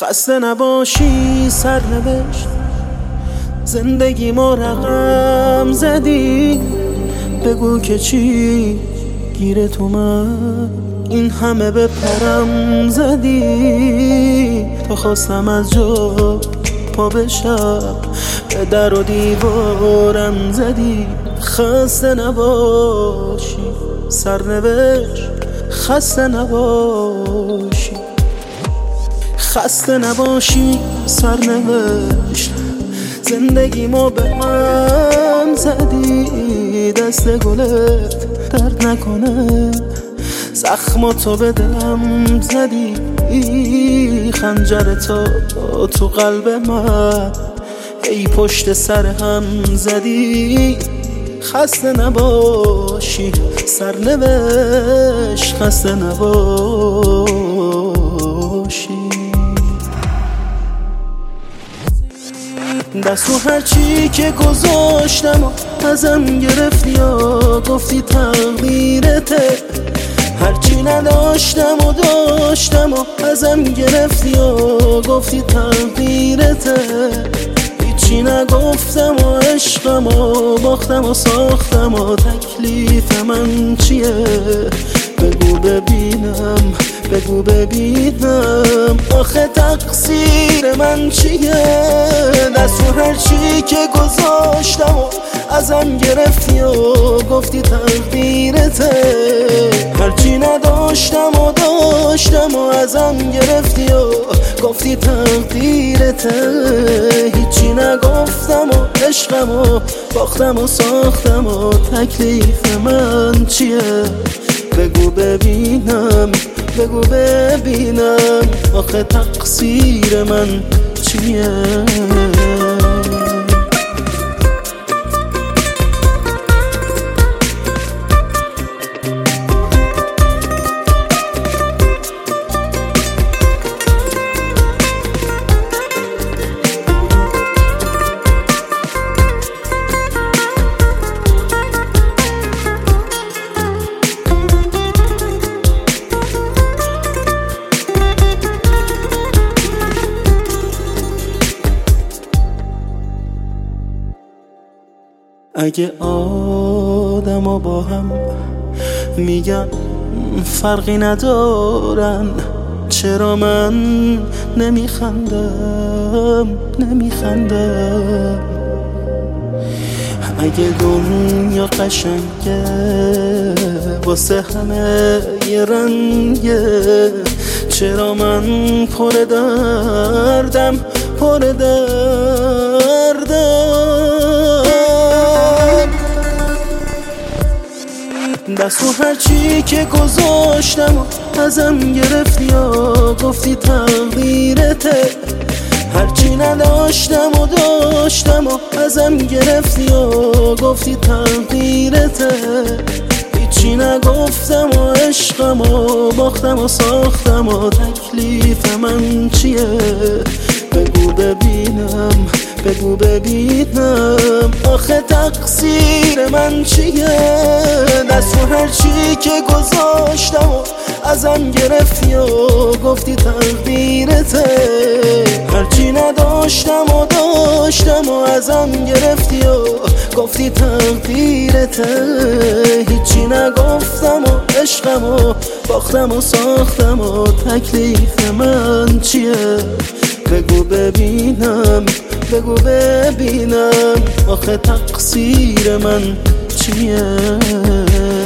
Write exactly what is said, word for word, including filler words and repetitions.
خسته نباشی سرنوشت، زندگی ما رقم زدی. بگو که چی گیر تو من این همه به پرم زدی. تا خواستم از جا پا بشم به در و دیوارم زدی. خسته نباشی سرنوشت، خسته نباشی، خسته نباشی سرنوشت، زندگی ما به هم زدی. دست گلت درد نکنه، زخماتو به دلم زدی. خنجر تا تو قلب من ای پشت سر هم زدی. خسته نباشی سرنوشت، خسته نباشی. دستو هرچی که گذاشتم و ازم گرفتی یا گفتی تقدیرته. هرچی نداشتم و داشتم و ازم گرفتی یا گفتی تقدیرته. هیچی نگفتم و عشقم و باختم و ساختم و تکلیف من چیه؟ بگو ببینم، بگو ببینم آخه تقصیر من چیه؟ دستو هرچی که گذاشتم و ازم گرفتی و گفتی تقدیرته. هرچی نداشتم و داشتم و ازم گرفتی و گفتی تقدیرته. هیچی نگفتم و عشقم و باختم و ساختم و تکلیف من چیه؟ بگو ببینم، بگو ببینم آخه تقصیر من چیه؟ اگه آدم با هم میگن فرقی ندارن، چرا من نمیخندم نمیخندم؟ اگه دنیا قشنگه واسه همه یه رنگه، چرا من پر دردم پر دردم؟ دستو هرچی که گذاشتم و ازم گرفتی یا گفتی تقدیرته. هرچی نداشتم و داشتم و ازم گرفتی و گفتی تقدیرته. هیچی نگفتم و عشقم و باختم و ساختم و تکلیف من چیه؟ بگو ببینم، بگو ببینم آخه تقصیر من چیه؟ دستو هرچی که گذاشتم و ازم گرفتی و گفتی تقدیرته. هرچی نداشتم و داشتم و ازم گرفتی و گفتی تقدیرته. هیچی نگفتم و عشقم و باختم و ساختم و تکلیف من چیه؟ بگو ببینم، بگو ببینم آخه تقصیر من چیه؟